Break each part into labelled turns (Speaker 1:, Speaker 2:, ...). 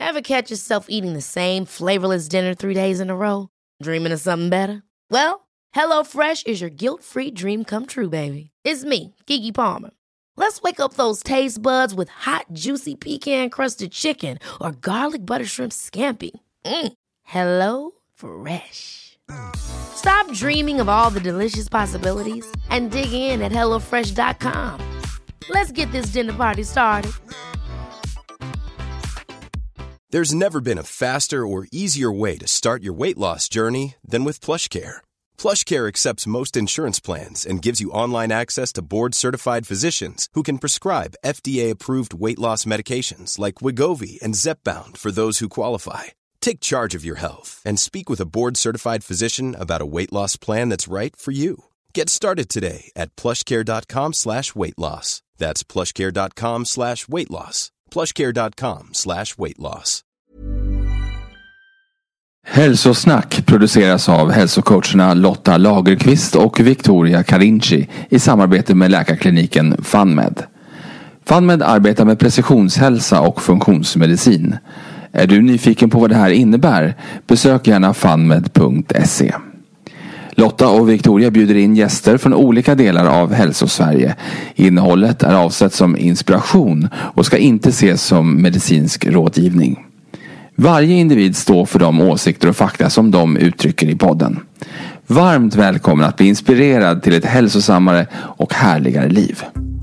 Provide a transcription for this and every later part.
Speaker 1: Ever catch yourself eating the same flavorless dinner 3 days in a row? Dreaming of something better? Well, HelloFresh is your guilt-free dream come true, baby. It's me, Keke Palmer. Let's wake up those taste buds with hot, juicy pecan-crusted chicken or garlic butter shrimp scampi. Hello Fresh. Stop dreaming of all the delicious possibilities and dig in at HelloFresh.com. Let's get this dinner party started.
Speaker 2: There's never been a faster or easier way to start your weight loss journey than with PlushCare. PlushCare accepts most insurance plans and gives you online access to board-certified physicians who can prescribe FDA-approved weight loss medications like Wegovy and Zepbound for those who qualify. Take charge of your health and speak with a board-certified physician about a weight loss plan that's right for you. Get started today at plushcare.com/weightloss. That's plushcare.com/weightloss. plushcare.com/weightloss.
Speaker 3: Hälsosnack produceras av hälsocoacherna Lotta Lagerqvist och Victoria Carinci i samarbete med läkarkliniken FunMed. FunMed arbetar med precisionshälsa och funktionsmedicin. Är du nyfiken på vad det här innebär? Besök gärna funmed.se. Lotta och Victoria bjuder in gäster från olika delar av Hälsosverige. Innehållet är avsett som inspiration och ska inte ses som medicinsk rådgivning. Varje individ står för de åsikter och fakta som de uttrycker i podden. Varmt välkommen att bli inspirerad till ett hälsosammare och härligare liv.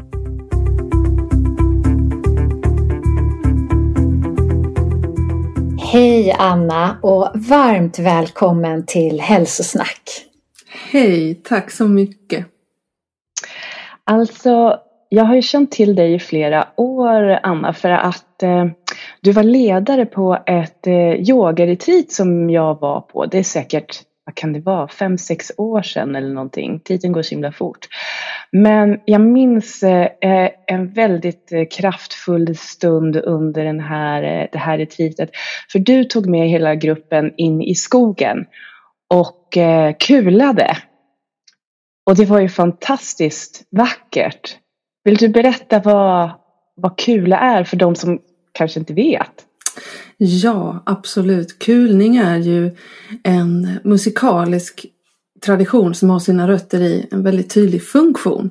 Speaker 4: Hej Anna och varmt välkommen till Hälsosnack.
Speaker 5: Hej, tack så mycket.
Speaker 6: Alltså, jag har ju känt till dig i flera år, Anna, för att du var ledare på ett yogaretreat som jag var på. Det är säkert, vad kan det vara, 5-6 år sedan eller någonting. Tiden går så himla fort. Men jag minns en väldigt kraftfull stund under det här retreatet. För du tog med hela gruppen in i skogen och kulade. Och det var ju fantastiskt vackert. Vill du berätta vad kula är för de som kanske inte vet?
Speaker 5: Ja, absolut. Kulning är ju en musikalisk tradition som har sina rötter i en väldigt tydlig funktion.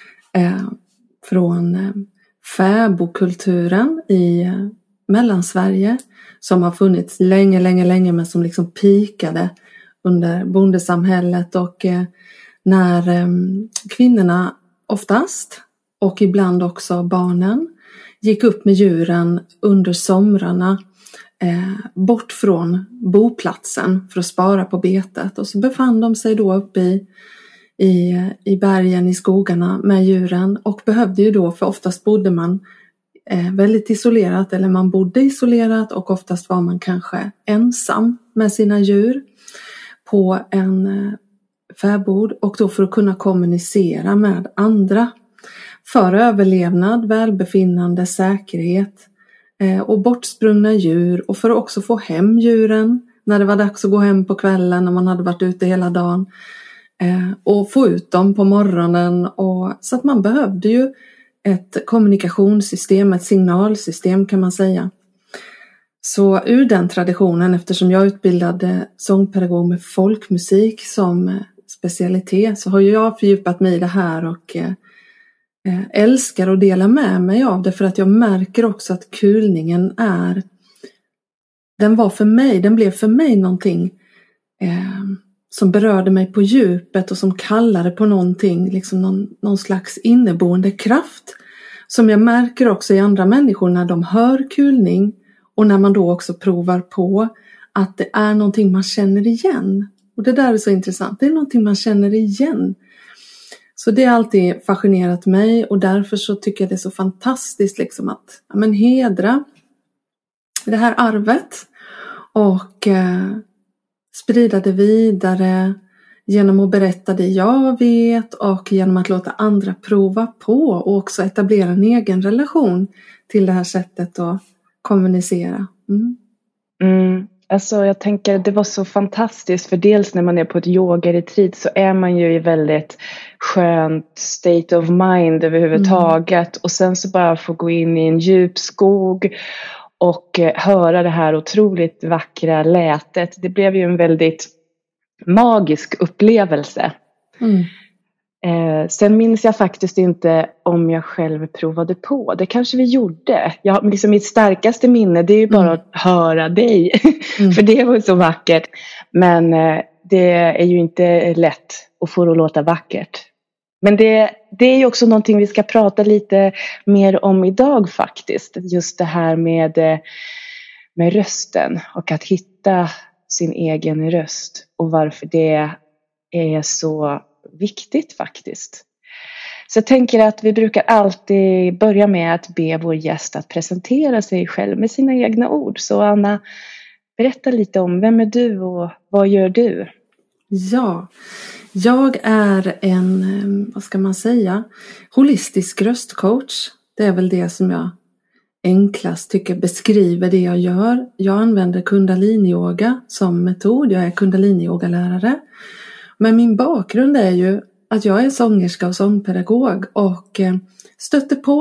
Speaker 5: Från fäbodkulturen i Mellansverige som har funnits länge men som liksom pikade under bondesamhället och när kvinnorna oftast och ibland också barnen gick upp med djuren under somrarna bort från boplatsen för att spara på betet. Och så befann de sig då uppe i bergen, i skogarna med djuren. Och behövde ju då, för oftast bodde man väldigt isolerat eller man bodde isolerat och oftast var man kanske ensam med sina djur på en fäbod. Och då för att kunna kommunicera med andra. För överlevnad, välbefinnande, säkerhet och bortsprungna djur. Och för att också få hem djuren när det var dags att gå hem på kvällen när man hade varit ute hela dagen. Och få ut dem på morgonen. Och, så att man behövde ju ett kommunikationssystem, ett signalsystem kan man säga. Så ur den traditionen, eftersom jag utbildade sångpedagog med folkmusik som specialitet, så har jag fördjupat mig i det här och älskar att dela med mig av det, för att jag märker också att kulningen den blev för mig någonting som berörde mig på djupet och som kallade på någonting, liksom någon slags inneboende kraft som jag märker också i andra människor när de hör kulning och när man då också provar på att det är någonting man känner igen. Och det där är så intressant, det är någonting man känner igen. Så det har alltid fascinerat mig och därför så tycker jag det är så fantastiskt liksom att hedra det här arvet och sprida det vidare genom att berätta det jag vet och genom att låta andra prova på och också etablera en egen relation till det här sättet att kommunicera.
Speaker 6: Alltså jag tänker det var så fantastiskt, för dels när man är på ett yogaretreat så är man ju i väldigt skönt state of mind överhuvudtaget och sen så bara få gå in i en djup skog och höra det här otroligt vackra lätet. Det blev ju en väldigt magisk upplevelse. Sen minns jag faktiskt inte om jag själv provade på. Det kanske vi gjorde. Liksom mitt starkaste minne, det är ju bara att höra dig. För det var så vackert. Men det är ju inte lätt att få det att låta vackert. Men det är ju också någonting vi ska prata lite mer om idag faktiskt. Just det här med rösten och att hitta sin egen röst. Och varför det är så viktigt faktiskt. Så jag tänker att vi brukar alltid börja med att be vår gäst att presentera sig själv med sina egna ord. Så Anna, berätta lite om vem är du och vad gör du?
Speaker 5: Ja, jag är en, vad ska man säga, holistisk röstcoach. Det är väl det som jag enklast tycker beskriver det jag gör. Jag använder kundalini-yoga som metod. Jag är kundalini-yogalärare. Men min bakgrund är ju att jag är sångerska och sångpedagog och stötte på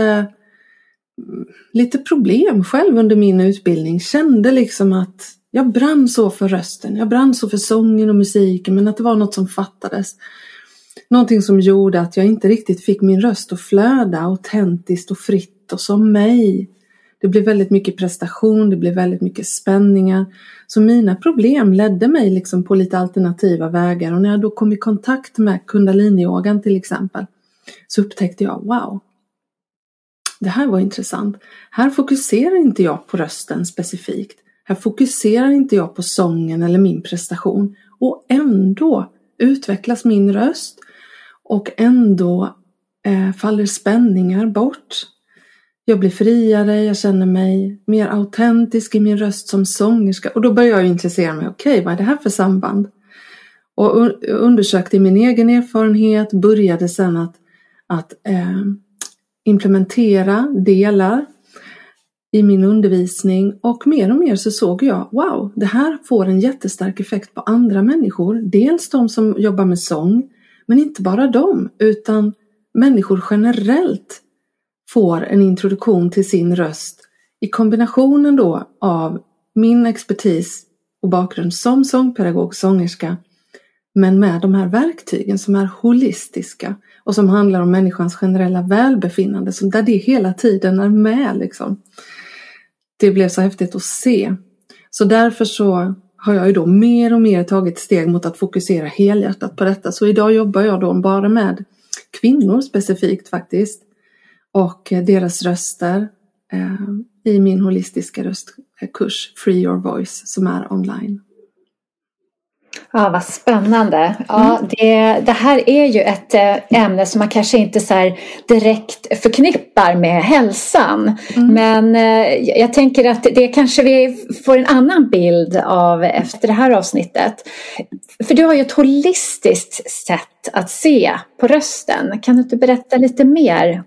Speaker 5: lite problem själv under min utbildning. Kände liksom att jag brann så för rösten. Jag brann så för sången och musiken, men att det var något som fattades. Någonting som gjorde att jag inte riktigt fick min röst att flöda autentiskt och fritt och som mig. Det blev väldigt mycket prestation, det blev väldigt mycket spänningar. Så mina problem ledde mig liksom på lite alternativa vägar. Och när jag då kom i kontakt med kundalini-yogan till exempel, så upptäckte jag, wow, det här var intressant. Här fokuserar inte jag på rösten specifikt. Här fokuserar inte jag på sången eller min prestation. Och ändå utvecklas min röst. Och ändå faller spänningar bort. Jag blir friare, jag känner mig mer autentisk i min röst som sångerska. Och då börjar jag intressera mig, okej, vad är det här för samband? Och undersökte min egen erfarenhet, började sen att implementera delar i min undervisning. Och mer så såg jag, wow, det här får en jättestark effekt på andra människor. Dels de som jobbar med sång, men inte bara de, utan människor generellt får en introduktion till sin röst i kombinationen då av min expertis och bakgrund som sångpedagog, sångerska, men med de här verktygen som är holistiska och som handlar om människans generella välbefinnande, så där det hela tiden är med liksom. Det blev så häftigt att se. Så därför så har jag ju då mer och mer tagit steg mot att fokusera helhjärtat på detta. Så idag jobbar jag då bara med kvinnor specifikt faktiskt. Och deras röster i min holistiska röstkurs Free Your Voice som är online.
Speaker 4: Ja, vad spännande. Ja, det här är ju ett ämne som man kanske inte så här direkt förknippar med hälsan. Men jag tänker att det kanske vi får en annan bild av efter det här avsnittet. För du har ju ett holistiskt sätt att se på rösten. Kan du inte berätta lite mer?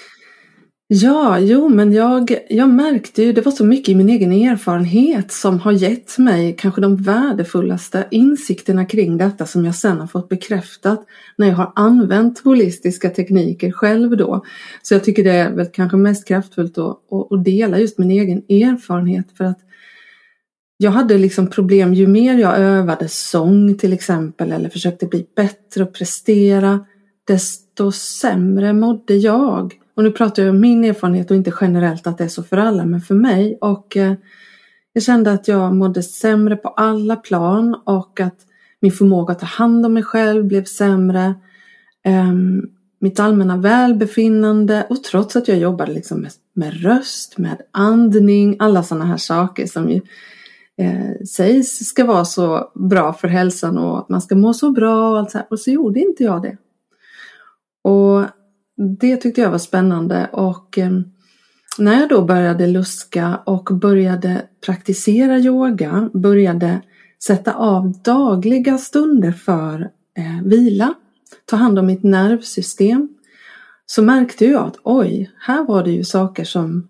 Speaker 5: Ja, men jag märkte ju, det var så mycket i min egen erfarenhet som har gett mig kanske de värdefullaste insikterna kring detta som jag sen har fått bekräftat när jag har använt holistiska tekniker själv då. Så jag tycker det är väl kanske mest kraftfullt att dela just min egen erfarenhet, för att jag hade liksom problem ju mer jag övade sång till exempel eller försökte bli bättre och prestera, desto sämre mådde jag. Och nu pratar jag om min erfarenhet och inte generellt att det är så för alla, men för mig. Och jag kände att jag mådde sämre på alla plan och att min förmåga att ta hand om mig själv blev sämre. Mitt allmänna välbefinnande, och trots att jag jobbade liksom med röst, med andning, alla sådana här saker som ju sägs ska vara så bra för hälsan och att man ska må så bra och allt så här. Och så gjorde inte jag det. Och det tyckte jag var spännande, och när jag då började luska och började praktisera yoga, började sätta av dagliga stunder för vila, ta hand om mitt nervsystem, så märkte jag att oj, här var det ju saker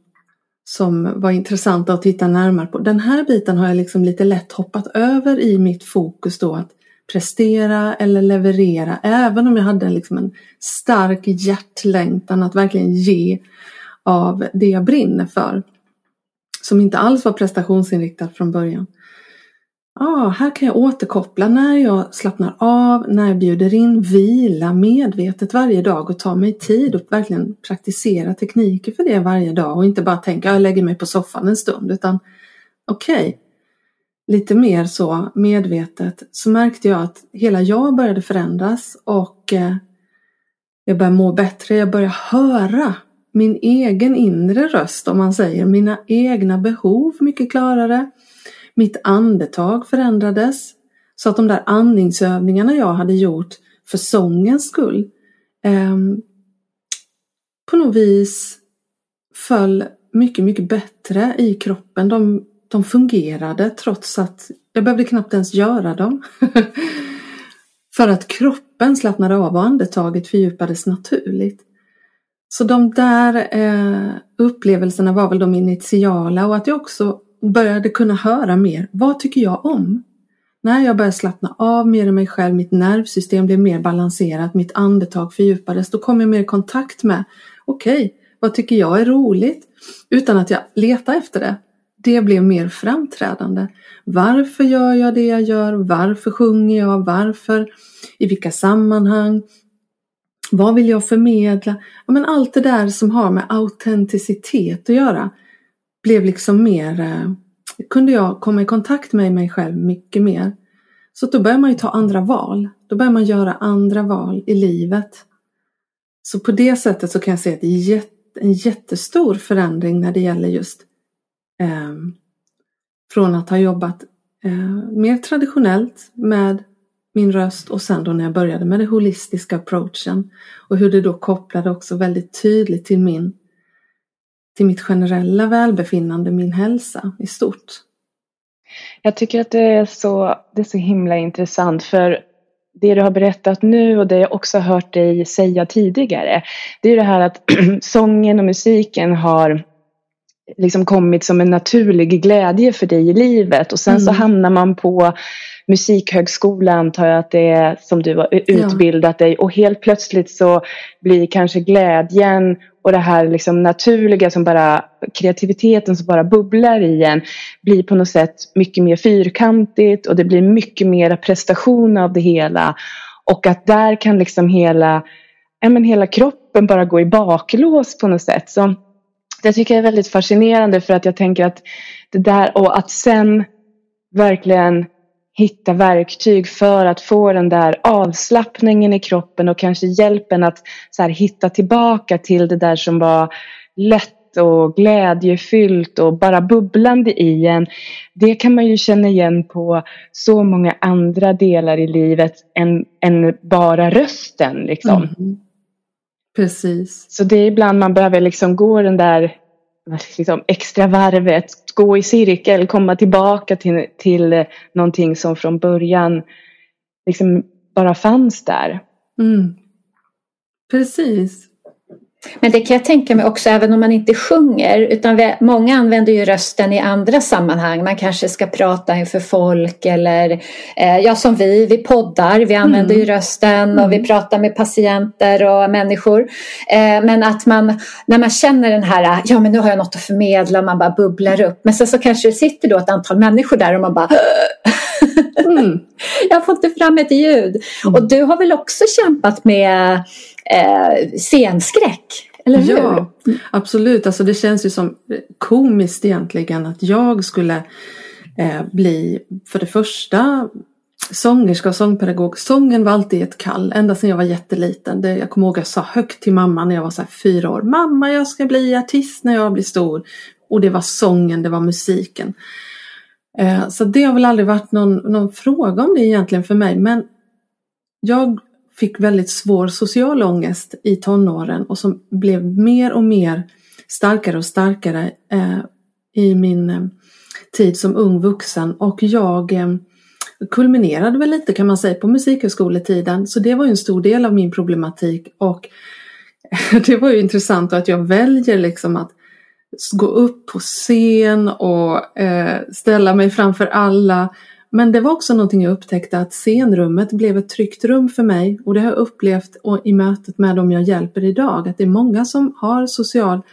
Speaker 5: som var intressanta att titta närmare på. Den här biten har jag liksom lite lätt hoppat över i mitt fokus då, att prestera eller leverera, även om jag hade liksom en stark hjärtlängtan att verkligen ge av det jag brinner för. som inte alls var prestationsinriktad från början. Här kan jag återkoppla när jag slappnar av, när jag bjuder in vila medvetet varje dag och tar mig tid och verkligen praktisera tekniker för det varje dag och inte bara tänka jag lägger mig på soffan en stund, utan lite mer så medvetet, så märkte jag att hela jag började förändras och jag började må bättre, jag började höra min egen inre röst, om man säger, mina egna behov mycket klarare. Mitt andetag förändrades så att de där andningsövningarna jag hade gjort för sångens skull på något vis föll mycket, mycket bättre i kroppen. De fungerade trots att jag behövde knappt ens göra dem. För att kroppen slappnade av och andetaget fördjupades naturligt. Så de där upplevelserna var väl de initiala, och att jag också började kunna höra mer. Vad tycker jag om? När jag började slappna av mer i mig själv, mitt nervsystem blev mer balanserat, mitt andetag fördjupades, då kom jag mer i kontakt med vad tycker jag är roligt? Utan att jag letar efter det. Det blev mer framträdande. Varför gör jag det jag gör? Varför sjunger jag? Varför? I vilka sammanhang? Vad vill jag förmedla? Men allt det där som har med autenticitet att göra blev liksom mer, kunde jag komma i kontakt med mig själv mycket mer. Så då börjar man ju ta andra val. Då börjar man göra andra val i livet. Så på det sättet så kan jag se att det är en jättestor förändring när det gäller just från att ha jobbat mer traditionellt med min röst, och sen då när jag började med den holistiska approachen och hur det då kopplade också väldigt tydligt till mitt generella välbefinnande, min hälsa i stort.
Speaker 6: Jag tycker att det är så himla intressant, för det du har berättat nu och det jag också har hört dig säga tidigare, det är det här att sången och musiken har liksom kommit som en naturlig glädje för dig i livet, och sen så hamnar man på musikhögskolan, antar jag att det är som du har utbildat dig, och helt plötsligt så blir kanske glädjen och det här liksom naturliga som bara, kreativiteten som bara bubblar i en, blir på något sätt mycket mer fyrkantigt, och det blir mycket mer prestation av det hela, och att där kan liksom hela kroppen bara gå i baklås på något sätt. Så det tycker jag är väldigt fascinerande, för att jag tänker att det där, och att sen verkligen hitta verktyg för att få den där avslappningen i kroppen och kanske hjälpen att så här hitta tillbaka till det där som var lätt och glädjefyllt och bara bubblande i en. Det kan man ju känna igen på så många andra delar i livet än bara rösten liksom.
Speaker 5: Precis.
Speaker 6: Så det är ibland man behöver liksom gå den där liksom extra varvet, gå i cirkel, komma tillbaka till någonting som från början liksom bara fanns där.
Speaker 5: Precis.
Speaker 4: Men det kan jag tänka mig också, även om man inte sjunger, utan många använder ju rösten i andra sammanhang. Man kanske ska prata inför folk, eller som vi poddar, vi använder ju rösten och vi pratar med patienter och människor. Men att när man känner den här, men nu har jag något att förmedla, man bara bubblar upp. Men sen så kanske det sitter då ett antal människor där och man bara jag får inte fram ett ljud. Och du har väl också kämpat med scenskräck, eller hur?
Speaker 5: Ja, absolut. Alltså det känns ju som komiskt egentligen att jag skulle bli, för det första, sångerska och sångpedagog. Sången var alltid ett kall, ända sedan jag var jätteliten. Jag kommer ihåg att jag sa högt till mamma när jag var så här 4 år. Mamma, jag ska bli artist när jag blir stor. Och det var sången, det var musiken. Så det har väl aldrig varit någon fråga om det egentligen för mig. Men jag fick väldigt svår social ångest i tonåren, och som blev mer och mer starkare och starkare i min tid som ung vuxen. Och jag kulminerade väl lite, kan man säga, på musikhögskoletiden. Så det var ju en stor del av min problematik, och det var ju intressant att jag väljer liksom att gå upp på scen och ställa mig framför alla. Men det var också någonting jag upptäckte, att scenrummet blev ett tryggt rum för mig. Och det har jag upplevt i mötet med dem jag hjälper idag. Att det är många som har social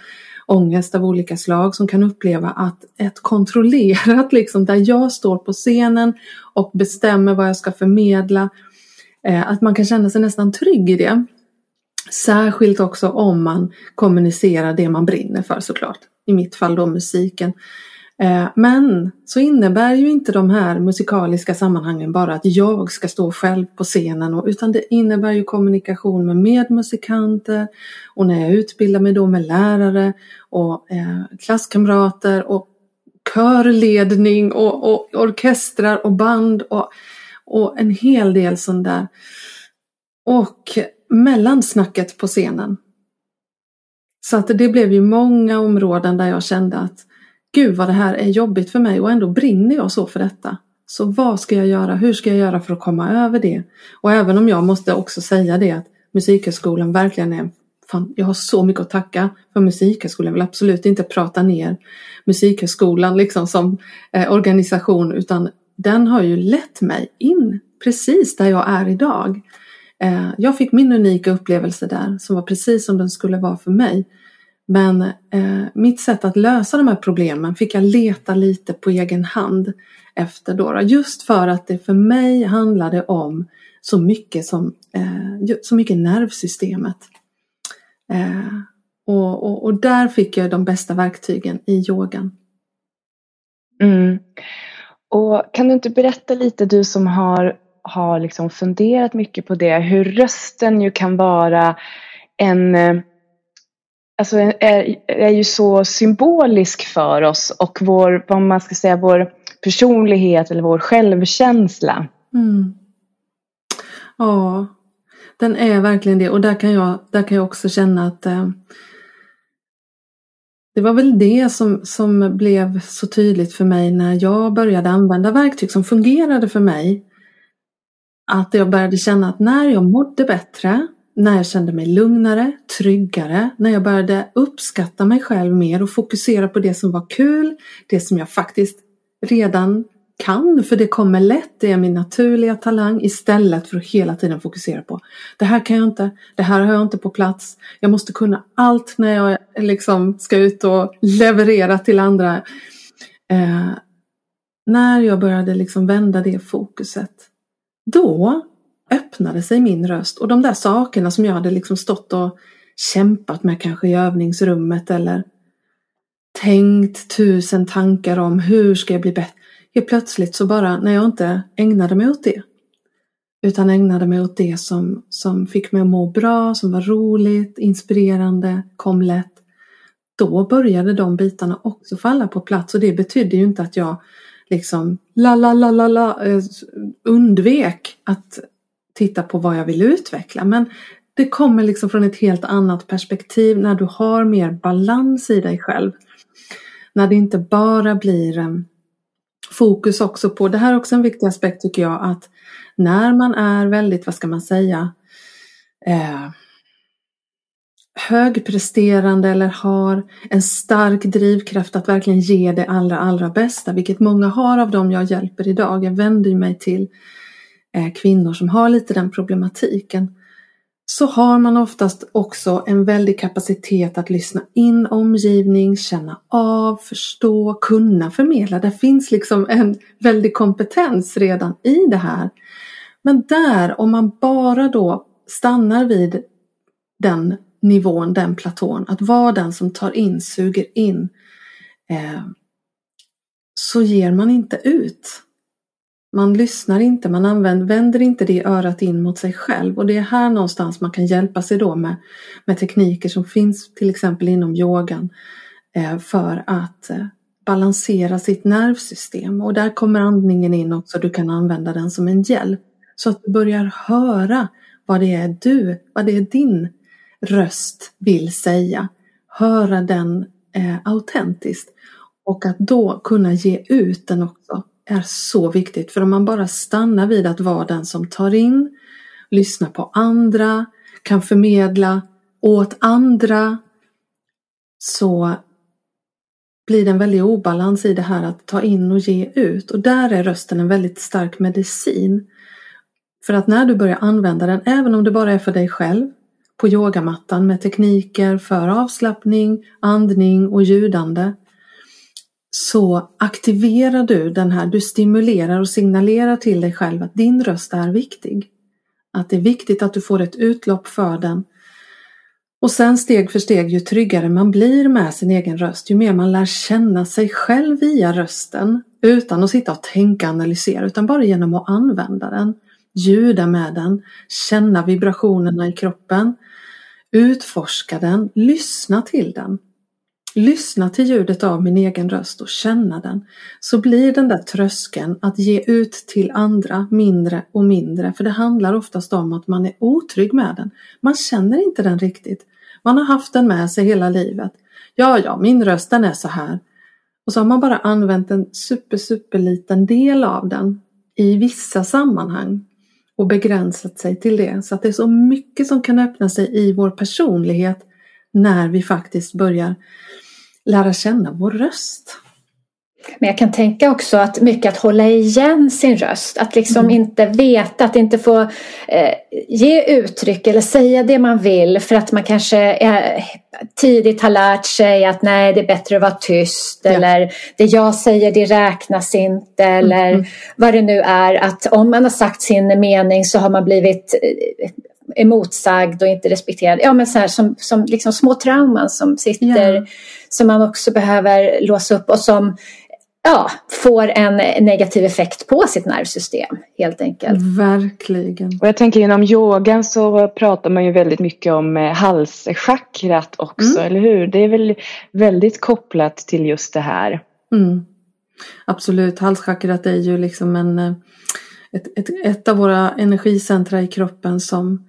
Speaker 5: ångest av olika slag som kan uppleva att ett kontrollerat, liksom, där jag står på scenen och bestämmer vad jag ska förmedla, att man kan känna sig nästan trygg i det. Särskilt också om man kommunicerar det man brinner för, såklart. I mitt fall då musiken. Men så innebär ju inte de här musikaliska sammanhangen bara att jag ska stå själv på scenen, utan det innebär ju kommunikation med medmusikanter, och när jag utbildar mig då med lärare och klasskamrater och körledning och orkestrar och band och en hel del sånt där. Och mellansnacket på scenen. Så att det blev ju många områden där jag kände att gud vad det här är jobbigt för mig, och ändå brinner jag så för detta. Så vad ska jag göra? Hur ska jag göra för att komma över det? Och även om jag måste också säga det att Musikhögskolan verkligen är, jag har så mycket att tacka för Musikhögskolan. Jag vill absolut inte prata ner Musikhögskolan liksom som organisation, utan den har ju lett mig in precis där jag är idag. Jag fick min unika upplevelse där som var precis som den skulle vara för mig. Men mitt sätt att lösa de här problemen fick jag leta lite på egen hand efter då. Just för att det för mig handlade om så mycket så mycket nervsystemet. Och där fick jag de bästa verktygen i yogan.
Speaker 6: Mm. Och kan du inte berätta lite, du som har liksom funderat mycket på det, hur rösten ju kan vara är ju så symbolisk för oss och vår personlighet eller vår självkänsla.
Speaker 5: Mm. Ja, den är verkligen det, och där kan jag också känna att det var väl det som blev så tydligt för mig när jag började använda verktyg som fungerade för mig. Att jag började känna att när jag mådde bättre, när jag kände mig lugnare, tryggare, när jag började uppskatta mig själv mer och fokusera på det som var kul, det som jag faktiskt redan kan, för det kommer lätt, det är min naturliga talang, istället för att hela tiden fokusera på det här kan jag inte, det här har jag inte på plats, jag måste kunna allt när jag liksom ska ut och leverera till andra. När jag började liksom vända det fokuset, då öppnade sig min röst, och de där sakerna som jag hade liksom stått och kämpat med kanske i övningsrummet eller tänkt 1000 tankar om hur ska jag bli bättre. Helt plötsligt så bara, när jag inte ägnade mig åt det, utan ägnade mig åt det som fick mig att må bra, som var roligt, inspirerande, kom lätt, då började de bitarna också falla på plats. Och det betydde ju inte att jag liksom undvek att titta på vad jag vill utveckla, men det kommer liksom från ett helt annat perspektiv när du har mer balans i dig själv. När det inte bara blir fokus också på, det här är också en viktig aspekt tycker jag, att när man är väldigt, vad ska man säga, högpresterande eller har en stark drivkraft att verkligen ge det allra bästa, vilket många har av dem jag hjälper idag. Jag vänder mig till kvinnor som har lite den problematiken. Så har man oftast också en väldig kapacitet att lyssna in omgivning, känna av, förstå, kunna förmedla. Det finns liksom en väldig kompetens redan i det här. Men där, om man bara då stannar vid den nivån, den platån, att vara den som tar in, suger in, så ger man inte ut. Man lyssnar inte, man vänder inte det örat in mot sig själv. Och det är här någonstans man kan hjälpa sig då med tekniker som finns till exempel inom yogan för att balansera sitt nervsystem. Och där kommer andningen in också, du kan använda den som en hjälp. Så att du börjar höra vad det är din röst vill säga. Höra den autentiskt. Och att då kunna ge ut den också är så viktigt. För om man bara stannar vid att vara den som tar in, lyssnar på andra, kan förmedla åt andra, så blir det en väldig obalans i det här att ta in och ge ut. Och där är rösten en väldigt stark medicin. För att när du börjar använda den, även om det bara är för dig själv, på yogamattan med tekniker för avslappning, andning och ljudande, så aktiverar du den här, du stimulerar och signalerar till dig själv att din röst är viktig. Att det är viktigt att du får ett utlopp för den. Och sen steg för steg, ju tryggare man blir med sin egen röst, ju mer man lär känna sig själv via rösten, utan att sitta och tänka och analysera, utan bara genom att använda den, ljuda med den, känna vibrationerna i kroppen, utforska den, lyssna till den. Lyssna till ljudet av min egen röst och känna den. Så blir den där tröskeln att ge ut till andra mindre och mindre. För det handlar oftast om att man är otrygg med den. Man känner inte den riktigt. Man har haft den med sig hela livet. Ja, min röst den är så här. Och så har man bara använt en superliten del av den i vissa sammanhang. Och begränsat sig till det. Så att det är så mycket som kan öppna sig i vår personlighet när vi faktiskt börjar lära känna vår röst.
Speaker 4: Men jag kan tänka också att mycket att hålla igen sin röst. Att liksom inte veta, att inte få ge uttryck eller säga det man vill. För att man kanske tidigt har lärt sig att nej, det är bättre att vara tyst. Ja. Eller det jag säger, det räknas inte. Eller vad det nu är. Att om man har sagt sin mening så har man blivit emotsagd och inte respekterad. Ja, men så här som liksom små trauman som sitter, som man också behöver låsa upp och som får en negativ effekt på sitt nervsystem helt enkelt.
Speaker 5: Verkligen.
Speaker 6: Och jag tänker inom yogan så pratar man ju väldigt mycket om halschakrat också, eller hur? Det är väl väldigt kopplat till just det här.
Speaker 5: Absolut, halschakrat är ju liksom ett av våra energicentra i kroppen som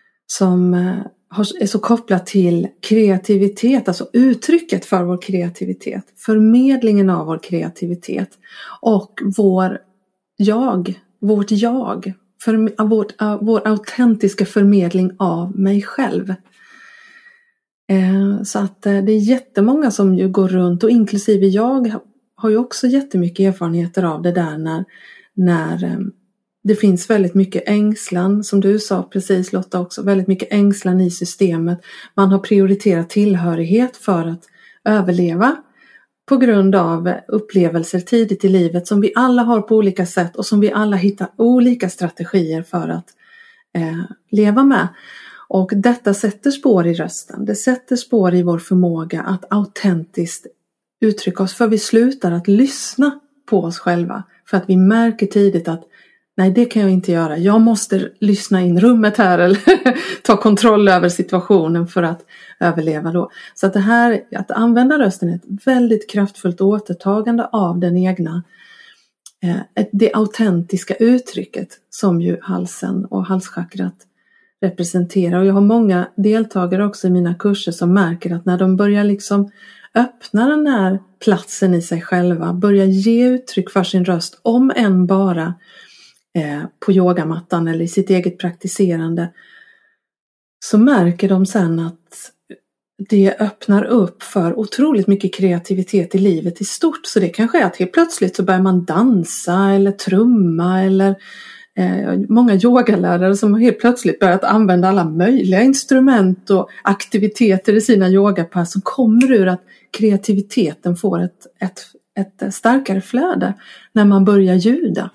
Speaker 5: är så kopplat till kreativitet, alltså uttrycket för vår kreativitet, förmedlingen av vår kreativitet och vår autentiska förmedling av mig själv. Så att det är jättemånga som ju går runt, och inklusive jag har ju också jättemycket erfarenheter av det där när det finns väldigt mycket ängslan, som du sa precis Lotta också, väldigt mycket ängslan i systemet. Man har prioriterat tillhörighet för att överleva på grund av upplevelser tidigt i livet som vi alla har på olika sätt och som vi alla hittar olika strategier för att leva med. Och detta sätter spår i rösten, det sätter spår i vår förmåga att autentiskt uttrycka oss, för vi slutar att lyssna på oss själva för att vi märker tidigt att nej, det kan jag inte göra. Jag måste lyssna in rummet här eller ta kontroll över situationen för att överleva då. Så att det här, att använda rösten är ett väldigt kraftfullt återtagande av den egna, det autentiska uttrycket som ju halsen och halschakrat representerar. Och jag har många deltagare också i mina kurser som märker att när de börjar liksom öppna den här platsen i sig själva, börjar ge uttryck för sin röst, om än bara på yogamattan eller i sitt eget praktiserande, så märker de sen att det öppnar upp för otroligt mycket kreativitet i livet i stort. Så det kanske är att helt plötsligt så börjar man dansa eller trumma, eller många yogalärare som helt plötsligt börjat använda alla möjliga instrument och aktiviteter i sina yogapass, som kommer ur att kreativiteten får ett starkare flöde när man börjar ljuda.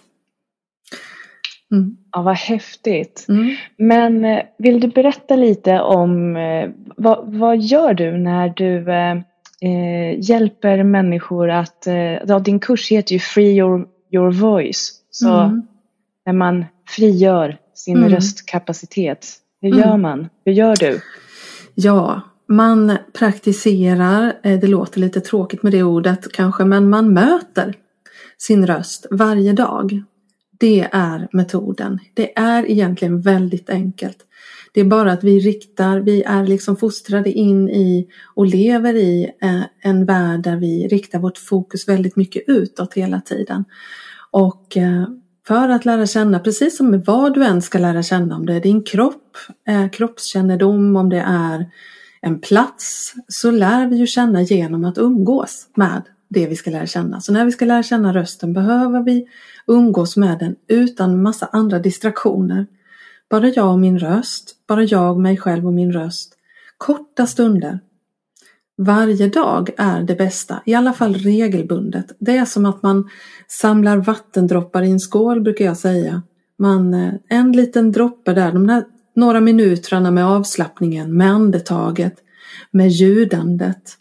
Speaker 6: Ja, vad häftigt. Men vill du berätta lite om vad gör du när du hjälper människor att, din kurs heter ju Free Your Voice, så när man frigör sin röstkapacitet, hur gör man? Hur gör du?
Speaker 5: Ja, man praktiserar, det låter lite tråkigt med det ordet kanske, men man möter sin röst varje dag. Det är metoden. Det är egentligen väldigt enkelt. Det är bara att vi är liksom fostrade in i och lever i en värld där vi riktar vårt fokus väldigt mycket utåt hela tiden. Och för att lära känna, precis som med vad du än ska lära känna, om det är din kropp, kroppskännedom, om det är en plats, så lär vi ju känna genom att umgås med det vi ska lära känna. Så när vi ska lära känna rösten behöver vi umgås med den utan massa andra distraktioner. Bara jag och min röst. Bara jag, mig själv och min röst. Korta stunder. Varje dag är det bästa. I alla fall regelbundet. Det är som att man samlar vattendroppar i en skål, brukar jag säga. En liten droppe där. De där några minuterna med avslappningen, med andetaget, med ljudandet.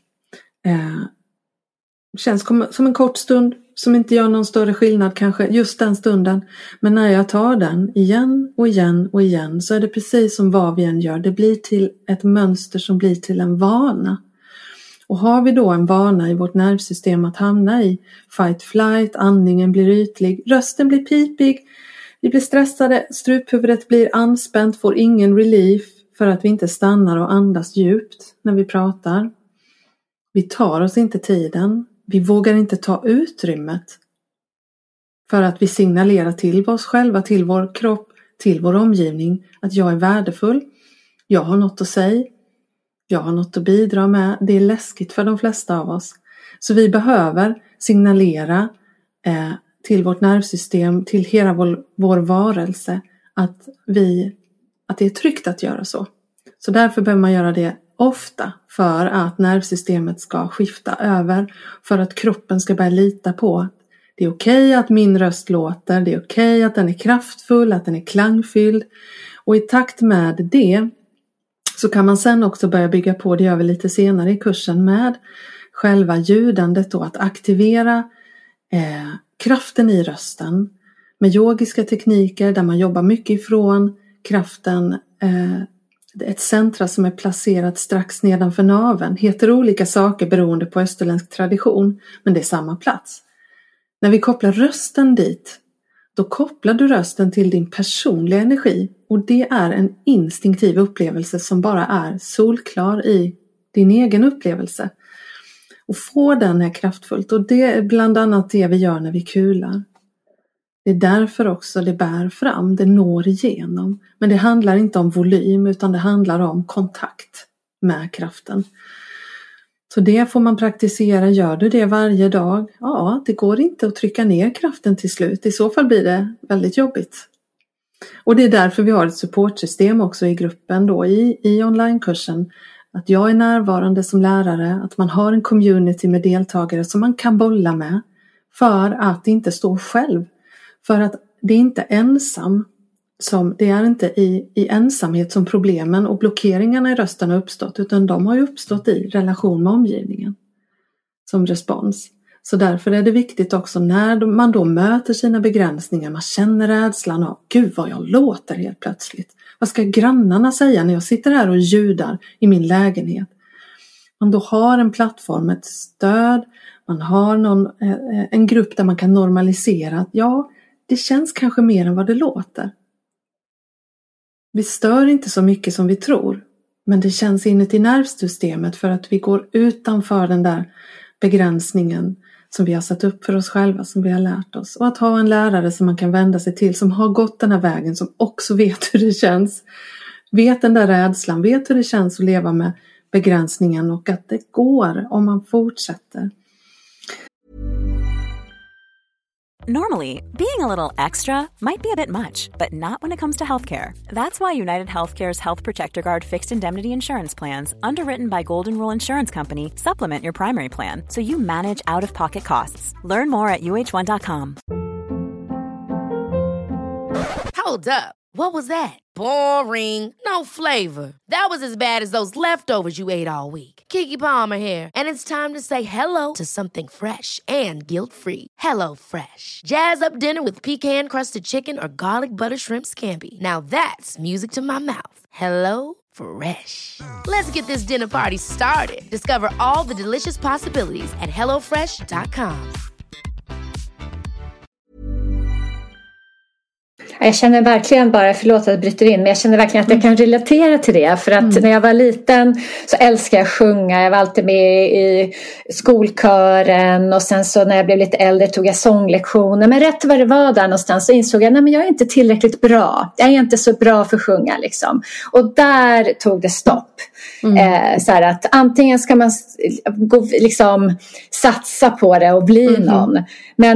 Speaker 5: Känns som en kort stund som inte gör någon större skillnad kanske just den stunden. Men när jag tar den igen och igen och igen så är det precis som vad vi än gör. Det blir till ett mönster som blir till en vana. Och har vi då en vana i vårt nervsystem att hamna i fight-flight, andningen blir ytlig, rösten blir pipig, vi blir stressade, struphuvudet blir anspänt, får ingen relief för att vi inte stannar och andas djupt när vi pratar. Vi tar oss inte tiden, vi vågar inte ta utrymmet för att vi signalerar till oss själva, till vår kropp, till vår omgivning att jag är värdefull, jag har något att säga. Jag har något att bidra med. Det är läskigt för de flesta av oss. Så vi behöver signalera till vårt nervsystem, till hela vår varelse att det är tryggt att göra så. Så därför behöver man göra det ofta för att nervsystemet ska skifta över. För att kroppen ska börja lita på att det är okej att min röst låter. Det är okej att den är kraftfull, att den är klangfylld. Och i takt med det så kan man sen också börja bygga på, det gör vi lite senare i kursen, med själva ljudandet och att aktivera kraften i rösten med yogiska tekniker där man jobbar mycket ifrån kraften, ett centra som är placerat strax nedanför naveln, heter olika saker beroende på österländsk tradition, men det är samma plats. När vi kopplar rösten dit, då kopplar du rösten till din personliga energi och det är en instinktiv upplevelse som bara är solklar i din egen upplevelse. Och få den här kraftfullt, och det är bland annat det vi gör när vi kular. Det är därför också det bär fram, det når igenom. Men det handlar inte om volym utan det handlar om kontakt med kraften. Så det får man praktisera. Gör du det varje dag? Ja, det går inte att trycka ner kraften till slut. I så fall blir det väldigt jobbigt. Och det är därför vi har ett supportsystem också i gruppen då, i onlinekursen. Att jag är närvarande som lärare, att man har en community med deltagare som man kan bolla med. För att inte stå själv. För att det är inte ensam. Det är inte i ensamhet som problemen och blockeringarna i rösten har uppstått, utan de har ju uppstått i relation med omgivningen som respons. Så därför är det viktigt också när man då möter sina begränsningar, man känner rädslan av gud vad jag låter helt plötsligt. Vad ska grannarna säga när jag sitter här och ljudar i min lägenhet? Man då har en plattform, ett stöd, man har en grupp där man kan normalisera att ja, det känns kanske mer än vad det låter. Vi stör inte så mycket som vi tror, men det känns inuti nervsystemet för att vi går utanför den där begränsningen som vi har satt upp för oss själva, som vi har lärt oss. Och att ha en lärare som man kan vända sig till, som har gått den här vägen, som också vet hur det känns. Vet den där rädslan, vet hur det känns att leva med begränsningen och att det går om man fortsätter.
Speaker 7: Normally, being a little extra might be a bit much, but not when it comes to healthcare. That's why United Healthcare's Health Protector Guard fixed indemnity insurance plans, underwritten by Golden Rule Insurance Company, supplement your primary plan so you manage out-of-pocket costs. Learn more at uh1.com.
Speaker 1: Hold up. What was that? Boring. No flavor. That was as bad as those leftovers you ate all week. Keke Palmer here. And it's time to say hello to something fresh and guilt-free. Hello Fresh. Jazz up dinner with pecan-crusted chicken or garlic butter shrimp scampi. Now that's music to my mouth. Hello Fresh. Let's get this dinner party started. Discover all the delicious possibilities at hellofresh.com.
Speaker 4: Jag känner verkligen, bara förlåt att jag bryter in, men jag känner verkligen att jag kan relatera till det. För att när jag var liten så älskade jag att sjunga. Jag var alltid med i skolkören och sen så när jag blev lite äldre tog jag sånglektioner. Men rätt vad det var där någonstans så insåg jag att jag är inte tillräckligt bra. Jag är inte så bra för att sjunga liksom. Och där tog det stopp. Så här att antingen ska man liksom satsa på det och bli någon. Men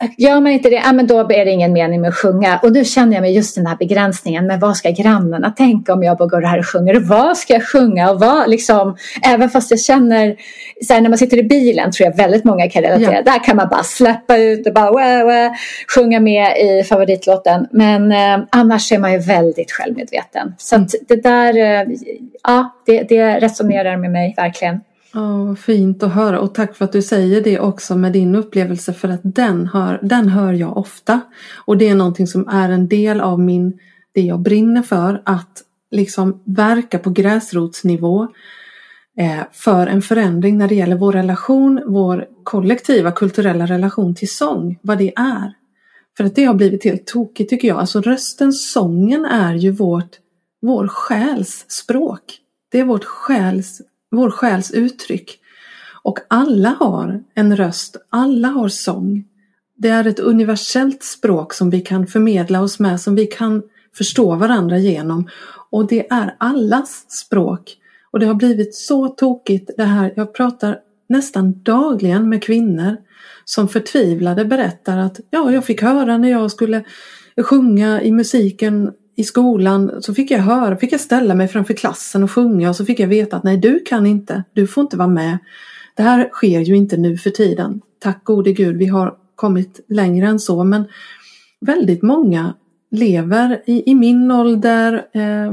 Speaker 4: gör man inte det, men då är det ingen mening med att sjunga. Och nu känner jag mig just den här begränsningen. Men vad ska grannarna tänka om jag bara går här och sjunger? Och vad ska jag sjunga? Och vad liksom, även fast jag känner, så här, när man sitter i bilen tror jag väldigt många kan relatera. Ja. Där kan man bara släppa ut och bara sjunga med i favoritlåten. Men annars är man ju väldigt självmedveten. Så att det där, det resonerar med mig verkligen.
Speaker 5: Ja, fint att höra, och tack för att du säger det också med din upplevelse, för att den hör jag ofta, och det är någonting som är en del av det jag brinner för, att liksom verka på gräsrotsnivå för en förändring när det gäller vår relation, vår kollektiva kulturella relation till sång, vad det är. För att det har blivit helt tokigt tycker jag. Alltså rösten, sången är ju vår själs språk. Det är vår själs uttryck. Och alla har en röst, alla har sång. Det är ett universellt språk som vi kan förmedla oss med, som vi kan förstå varandra genom. Och det är allas språk. Och det har blivit så tokigt det här. Jag pratar nästan dagligen med kvinnor som förtvivlade berättar att jag fick höra när jag skulle sjunga i musiken i skolan, så fick jag ställa mig framför klassen och sjunga, och så fick jag veta att nej, du kan inte, du får inte vara med. Det här sker ju inte nu för tiden. Tack gode Gud, vi har kommit längre än så, men väldigt många lever i min ålder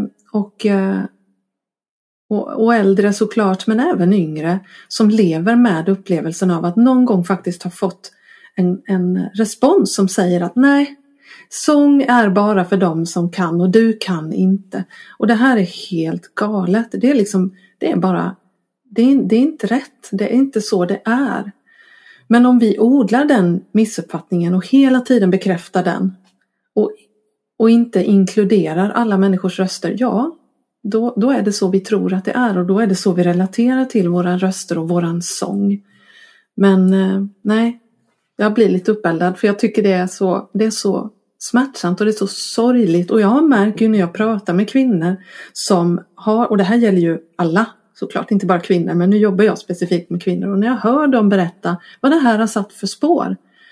Speaker 5: och äldre såklart, men även yngre, som lever med upplevelsen av att någon gång faktiskt ha fått en respons som säger att nej, sång är bara för dem som kan och du kan inte. Och det här är helt galet. Det är inte rätt. Det är inte så det är. Men om vi odlar den missuppfattningen och hela tiden bekräftar den och inte inkluderar alla människors röster, då är det så vi tror att det är, och då är det så vi relaterar till våra röster och våran sång. Men nej, jag blir lite uppeldad, för jag tycker det är så smärtsamt och det är så sorgligt. Och jag märker ju när jag pratar med kvinnor som har, och det här gäller ju alla såklart, inte bara kvinnor, men nu jobbar jag specifikt med kvinnor, och när jag hör dem berätta vad det här har satt för spår,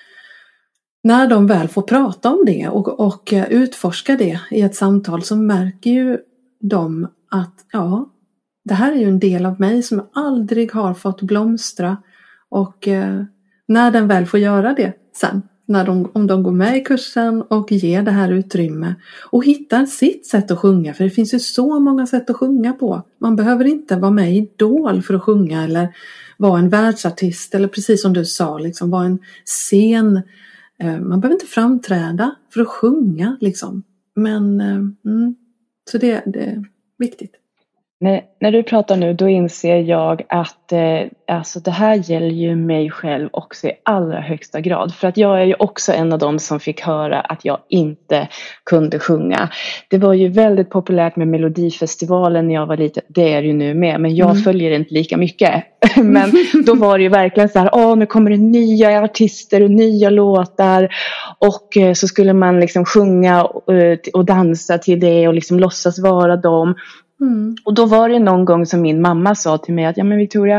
Speaker 5: när de väl får prata om det och utforska det i ett samtal, så märker ju de att det här är ju en del av mig som aldrig har fått blomstra. Och när den väl får göra det sen, om de går med i kursen och ger det här utrymme och hittar sitt sätt att sjunga, för det finns ju så många sätt att sjunga på. Man behöver inte vara med i Idol för att sjunga, eller vara en världsartist, eller precis som du sa, liksom, vara en scen. Man behöver inte framträda för att sjunga liksom. Men så det är viktigt.
Speaker 6: När du pratar nu, då inser jag att alltså det här gäller ju mig själv också i allra högsta grad. För att jag är ju också en av dem som fick höra att jag inte kunde sjunga. Det var ju väldigt populärt med Melodifestivalen när jag var liten. Det är det ju nu med, men jag följer inte lika mycket. Men då var det ju verkligen så här, nu kommer det nya artister och nya låtar. Och så skulle man liksom sjunga och dansa till det och liksom låtsas vara dem. Och då var det någon gång som min mamma sa till mig att men Victoria,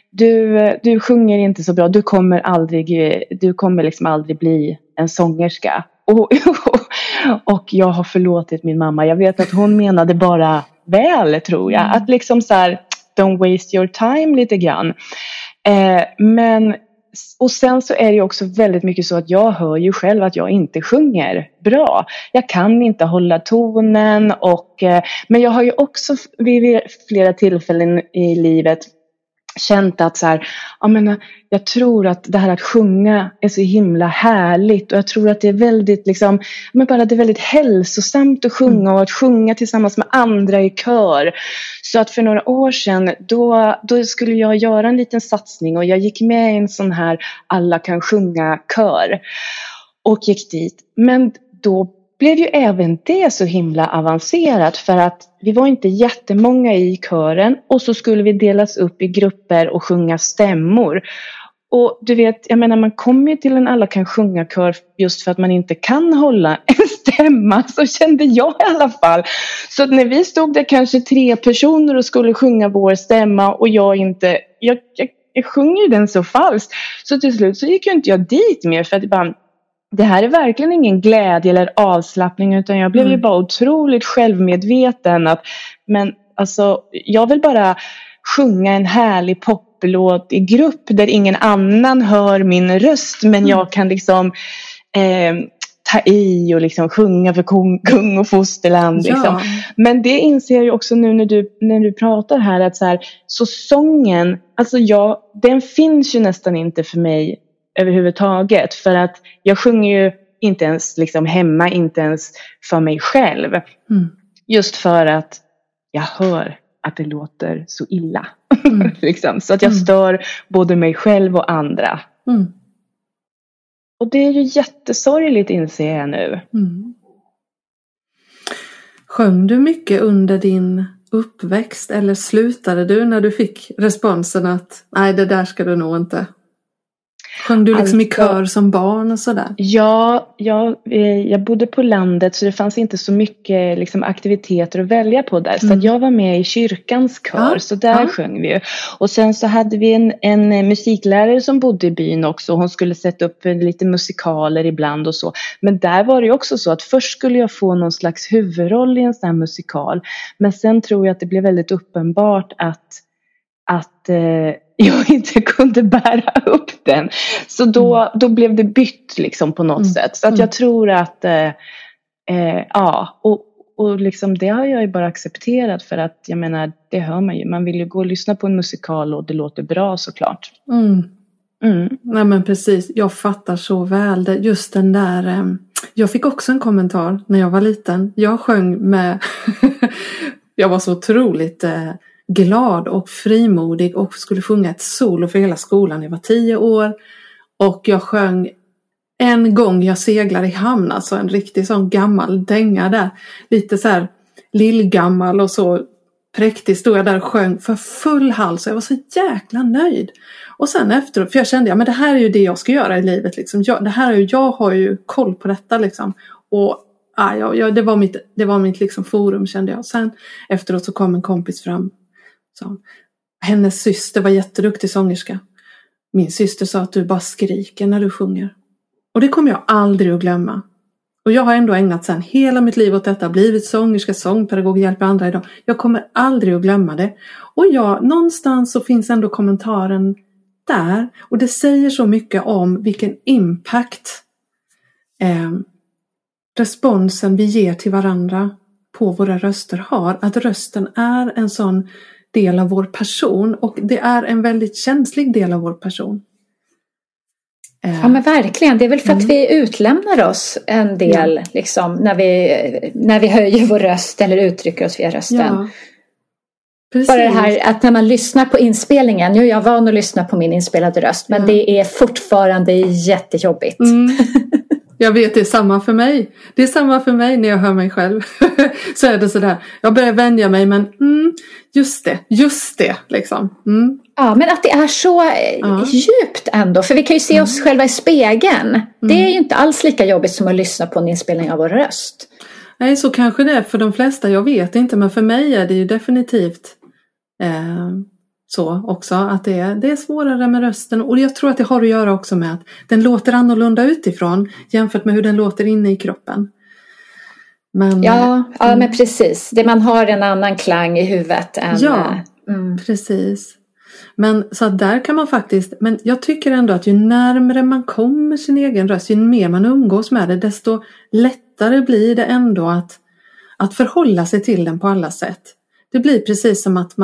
Speaker 6: du sjunger inte så bra, du kommer liksom aldrig bli en sångerska. Och jag har förlåtit min mamma. Jag vet att hon menade bara väl, tror jag, att liksom så här, don't waste your time lite grann. Och sen så är det ju också väldigt mycket så att jag hör ju själv att jag inte sjunger bra. Jag kan inte hålla tonen, men jag har ju också vid flera tillfällen i livet känt att så här, jag tror att det här att sjunga är så himla härligt, och jag tror att det är väldigt liksom, det är väldigt hälsosamt att sjunga och att sjunga tillsammans med andra i kör. Så att för några år sedan då skulle jag göra en liten satsning, och jag gick med i en sån här alla kan sjunga kör och gick dit. Men då blev ju även det så himla avancerat, för att vi var inte jättemånga i kören, och så skulle vi delas upp i grupper och sjunga stämmor. Och du vet, jag menar, man kommer ju till en alla kan sjunga kör just för att man inte kan hålla en stämma, så kände jag i alla fall. Så när vi stod där kanske 3 personer och skulle sjunga vår stämma, och jag sjunger ju den så falskt, så till slut så gick ju inte jag dit mer, för att det här är verkligen ingen glädje eller avslappning, utan jag blev ju bara otroligt självmedveten att, men alltså, jag vill bara sjunga en härlig poplåt i grupp där ingen annan hör min röst, men jag kan liksom ta i och liksom sjunga för kung och fosterland liksom.
Speaker 5: Ja.
Speaker 6: Men det inser jag ju också nu när du pratar här, att så sången, alltså den finns ju nästan inte för mig överhuvudtaget, för att jag sjunger ju inte ens liksom hemma, inte ens för mig själv. Just för att jag hör att det låter så illa. liksom. Så att jag stör både mig själv och andra. Och det är ju jättesorgligt, inser jag nu.
Speaker 5: Sjöng du mycket under din uppväxt, eller slutade du när du fick responsen att nej, det där ska du nog inte? Sjöng du liksom i kör som barn och sådär?
Speaker 6: Ja, jag bodde på landet, så det fanns inte så mycket liksom aktiviteter att välja på där. Så att jag var med i kyrkans kör, så där sjöng vi ju. Och sen så hade vi en musiklärare som bodde i byn också. Hon skulle sätta upp lite musikaler ibland och så. Men där var det ju också så att först skulle jag få någon slags huvudroll i en sån här musikal. Men sen tror jag att det blev väldigt uppenbart att jag inte kunde bära upp den. Så då blev det bytt liksom på något sätt. Så att jag tror att och liksom det har jag ju bara accepterat, för att jag menar, det hör man ju. Man vill ju gå och lyssna på en musikal och det låter bra, såklart.
Speaker 5: Nej, men precis, jag fattar så väl det. Just den där, jag fick också en kommentar när jag var liten. Jag sjöng med jag var så otroligt glad och frimodig och skulle sjunga ett solo för hela skolan. Jag var 10 år och jag sjöng En gång jag seglar i hamn, alltså en riktig sån gammal dänga där. Lite så här lillgammal och så präktig, stod jag där och sjöng för full hals, och jag var så jäkla nöjd. Och sen efteråt, för jag kände, men det här är ju det jag ska göra i livet liksom. Jag har ju koll på detta liksom. Och det var mitt liksom forum, kände jag. Sen efteråt så kom en kompis fram. Så, hennes syster var jätteduktig sångerska. Min syster sa att du bara skriker när du sjunger. Och det kommer jag aldrig att glömma. Och jag har ändå ägnat sen hela mitt liv åt detta. Blivit sångerska, sångpedagog, hjälper andra idag. Jag kommer aldrig att glömma det. Och någonstans så finns ändå kommentaren där. Och det säger så mycket om vilken impact responsen vi ger till varandra på våra röster har. Att rösten är en sån del av vår person. Och det är en väldigt känslig del av vår person.
Speaker 4: Ja, men verkligen. Det är väl för att vi utlämnar oss en del liksom, när vi höjer vår röst eller uttrycker oss via rösten. Ja.
Speaker 5: Precis.
Speaker 4: Bara det här att när man lyssnar på inspelningen, nu är jag van att lyssna på min inspelade röst, men det är fortfarande jättejobbigt.
Speaker 5: Jag vet, det är samma för mig. Det är samma för mig när jag hör mig själv. Så är det sådär. Jag börjar vänja mig, men just det liksom.
Speaker 4: Ja, men att det är så djupt ändå. För vi kan ju se oss själva i spegeln. Det är ju inte alls lika jobbigt som att lyssna på en inspelning av vår röst.
Speaker 5: Nej, så kanske det är för de flesta. Jag vet inte, men för mig är det ju definitivt så också. Att det är svårare med rösten. Och jag tror att det har att göra också med att den låter annorlunda utifrån jämfört med hur den låter inne i kroppen. Men,
Speaker 4: men precis. Man har en annan klang i huvudet än...
Speaker 5: Ja, precis. Men så att där kan man faktiskt... Men jag tycker ändå att ju närmare man kommer sin egen röst, ju mer man umgås med det, desto lättare blir det ändå att förhålla sig till den på alla sätt. Det blir precis som att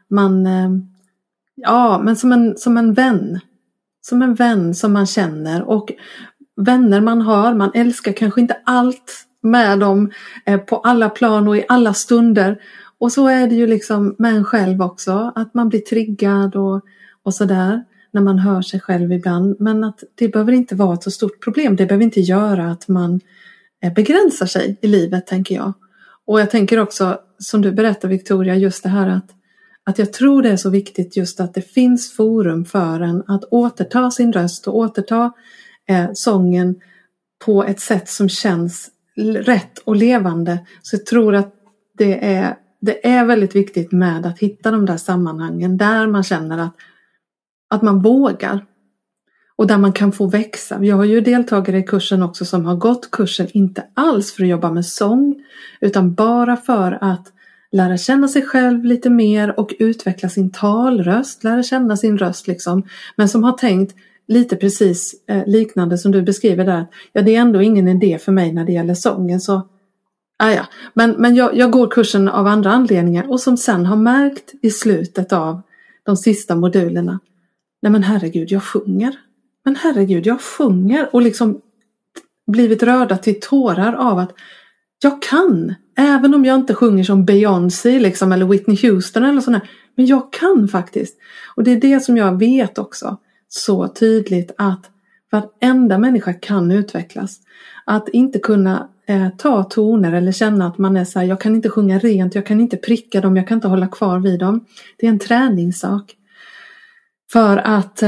Speaker 5: men som en vän. Som en vän som man känner. Och vänner man älskar kanske inte allt med dem på alla plan och i alla stunder. Och så är det ju liksom med en själv också. Att man blir triggad och sådär när man hör sig själv ibland. Men att det behöver inte vara ett så stort problem. Det behöver inte göra att man begränsar sig i livet, tänker jag. Och jag tänker också, som du berättar Victoria, just det här att jag tror det är så viktigt just att det finns forum för en att återta sin röst och återta sången på ett sätt som känns rätt och levande. Så jag tror att det är väldigt viktigt med att hitta de där sammanhangen där man känner att man vågar. Och där man kan få växa. Jag har ju deltagare i kursen också som har gått kursen inte alls för att jobba med sång. Utan bara för att lära känna sig själv lite mer och utveckla sin talröst. Lära känna sin röst liksom. Men som har tänkt lite precis liknande som du beskriver där. Ja, det är ändå ingen idé för mig när det gäller sången. Så, ja. Men jag går kursen av andra anledningar. Och som sen har märkt i slutet av de sista modulerna. Nej men herregud, jag sjunger. Men herregud, jag sjunger och liksom blivit rörda till tårar av att jag kan. Även om jag inte sjunger som Beyoncé liksom, eller Whitney Houston eller sådär. Men jag kan faktiskt. Och det är det som jag vet också så tydligt att varenda människa kan utvecklas. Att inte kunna ta toner eller känna att man är så här, jag kan inte sjunga rent, jag kan inte pricka dem, jag kan inte hålla kvar vid dem. Det är en träningssak. För att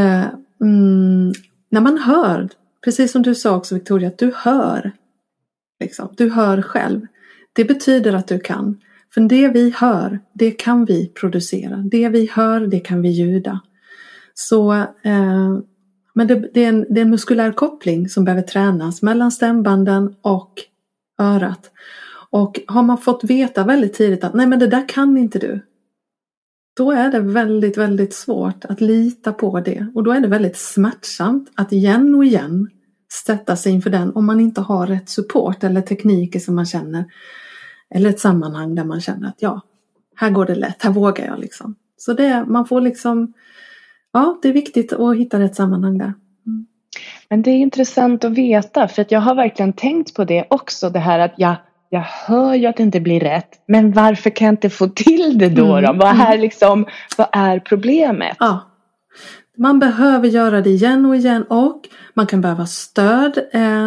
Speaker 5: när man hör, precis som du sa också Victoria, att du hör. Liksom, du hör själv. Det betyder att du kan. För det vi hör, det kan vi producera. Det vi hör, det kan vi ljuda. Så, men det är en muskulär koppling som behöver tränas mellan stämbanden och örat. Och har man fått veta väldigt tidigt att nej men det där kan inte du. Då är det väldigt, väldigt svårt att lita på det. Och då är det väldigt smärtsamt att igen och igen sätta sig inför den om man inte har rätt support eller tekniker som man känner. Eller ett sammanhang där man känner att ja, här går det lätt, här vågar jag liksom. Så det, man får liksom, ja det är viktigt att hitta rätt sammanhang där. Mm.
Speaker 6: Men det är intressant att veta för att jag har verkligen tänkt på det också. Det här att jag hör ju att det inte blir rätt. Men varför kan jag inte få till det då? Vad är problemet?
Speaker 5: Ja. Man behöver göra det igen och igen. Och man kan behöva stöd.